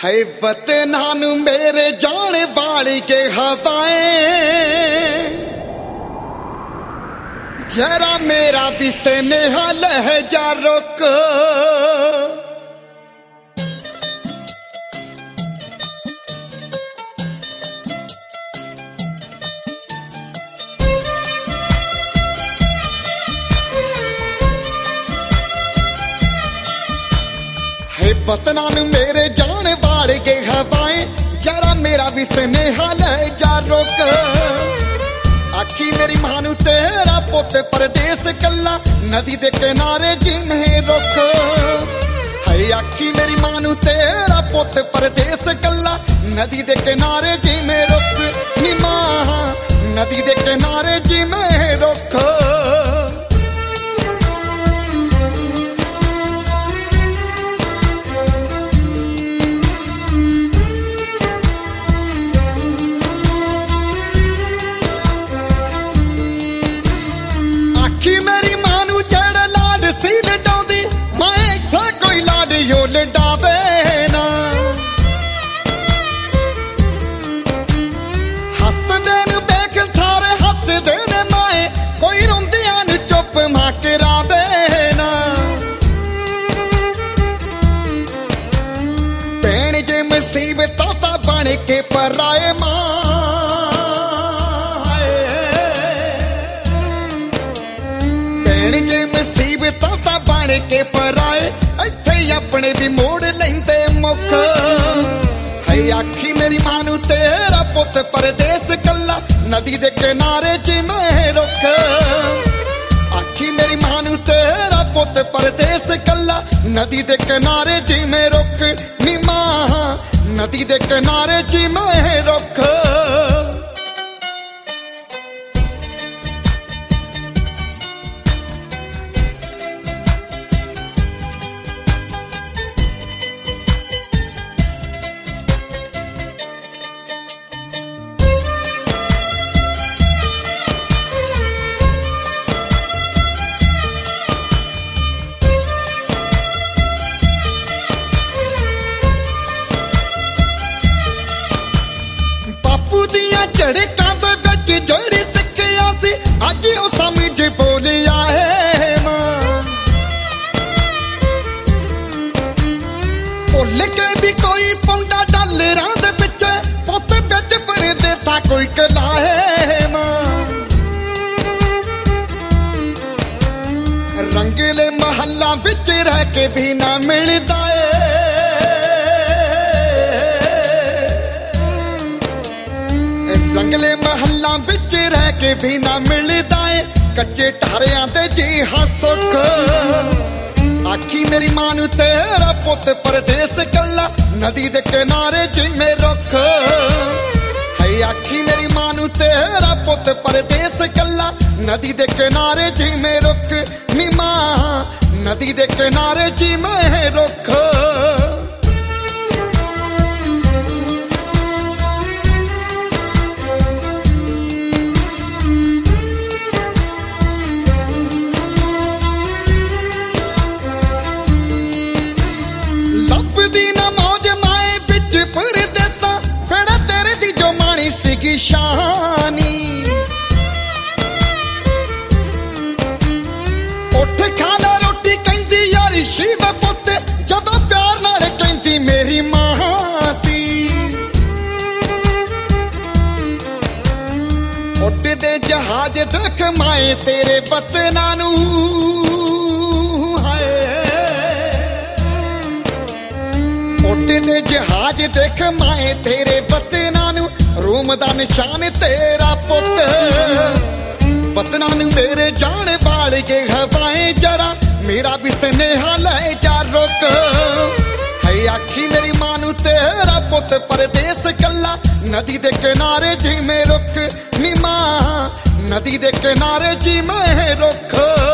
है वतना नू मेरे जाने वाली के हवाएं जरा मेरा भी स्नेहा लहजा रोक। है वतना नू मेरे जाने वाले के हवाएं जरा मेरा भी स्नेहा लहजा रोक। आखी मेरी मानू तेरा पुत परदेस कला नदी दे किनारे जिमें रुख। है आखी मेरी मानू तेरा पुत परदेस कला नदी दे किनारे जिमें रुख। नी मां नदी दे किनारे जिमें रुख। मेरी मानू जड़ लाड सी लडाउंदी मैं इत्थे कोई लाड यो लडावे ना। हसदे न देख सारे हसदे न माए कोई रोंदियां न चुप मां करावे ना। भैन जे मुसीबतां ता बन के पराए मां जे मुसीबतां ता बन के पराए इत्थे अपने भी मोड़ लैंदे मुख। है आखी मेरी मानू तेरा पुत परदेस कला नदी दे किनारे जिमें रुख। आखी मेरी मानू तेरा पुत परदेस कला नदी दे किनारे जिमें रुख। नी मां नदी दे किनारे जिमें रुख। झड़कां दे विच जड़ी सिक्किया सी अज ओ समझ बोलिया है मां। भुल के भी कोई पौंदा डॉलरां दे पिछे पुत बिच परदेसा कोई कला है मां। रंगले महल्ला बिच रह के भी ना मिलदा है। रंगले महल्ला बिच रह के भी ना मिलदा है कच्चे ठारियां दे जी हां सुख। आखी मेरी मानू तेरा पुत परदेस कला नदी दे किनारे जिमें रुख। है आखी मेरी मानू तेरा पुत परदेस कला नदी दे किनारे जिमें रुख। नी मां नदी दे किनारे जिमें रुख। शानी उठ खा ला रोटी कहंदी यार शिव पुत जदों प्यार नाल कहंदी मेरी मां सी। उड़दे जहाज देख माए तेरे वतना नू हाय। उड़दे जहाज देख माए तेरे वतना नू रोम दा निशान तेरा पुत। वतना नू मेरे जाने वाले के हवाएं जरा मेरा भी स्नेहा लहजा रोक। है आखी मेरी मानू तेरा पुत परदेस कला नदी दे किनारे जिमें रुख। नी मां नदी दे किनारे जिमें रुख।